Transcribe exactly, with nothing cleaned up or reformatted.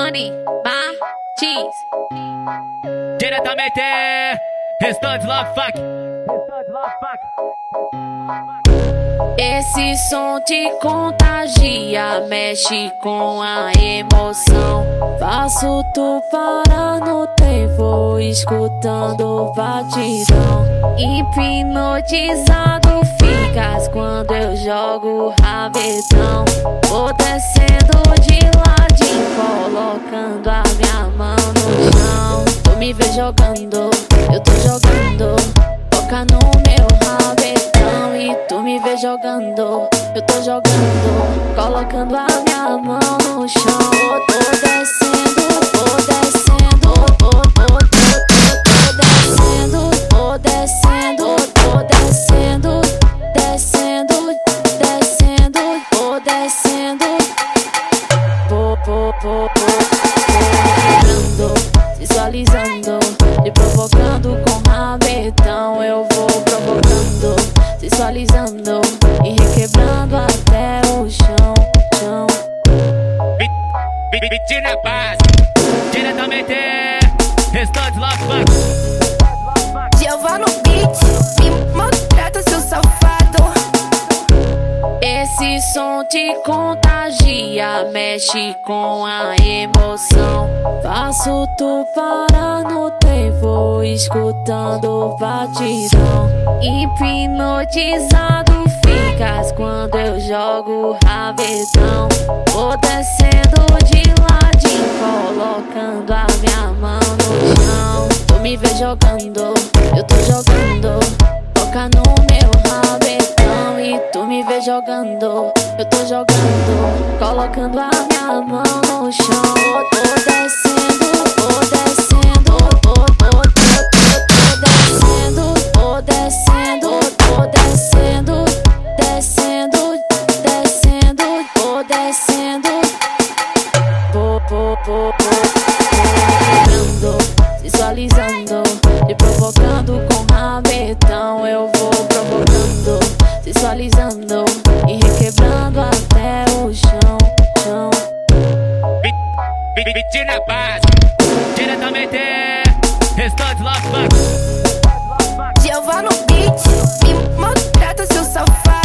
Giovanni Martins. Diretamente, Restante Love Funk. Esse som te contagia, mexe com a emoção. Faço tu parar no tempo, escutando o batidão. Hipnotizado ficas quando eu jogo o rabetão. Vou descendo de ladinho, colocando a minha mão no chão. Tu me vê jogando, eu tô jogando. Toca no meu rabetão e tu me vê jogando, eu tô jogando, colocando a minha mão no chão. Eu tô descendo, tô descendo, tô, tô, tô, tô, tô descendo, tô descendo, tô descendo, descendo, descendo, tô descendo. Pô, pô, pô, pô, pô, visualizando, me provocando com rabetão. Eu vou provocando, visualizando e requebrando até o chão, chão. Beat na base, diretamente, Restante Love Funk. Giovanni Beat, me maltrata, seu safado. Esse som te contagia, mexe com a emoção. Faço tu parar no tempo, escutando o batidão. Hipnotizado ficas quando eu jogo o rabetão. Vou descendo de ladinho, colocando a minha mão no chão. Tu me vê jogando, eu tô jogando. Toca no meu rabetão e tu me vê jogando, eu tô jogando, colocando a minha mão no chão. Eu tô descendo, tô descendo, tô, tô, tô, tô, tô descendo, tô descendo, tô descendo, descendo, descendo, tô descendo. Pô, pô, pô, pô, pô, visualizando, me provocando com rabetão. Eu vou provocando, visualizando e requebrando até o chão, chão. Beat na base, diretamente, Restante Love Funk. Giovanni Beat, me maltrata, seu safado.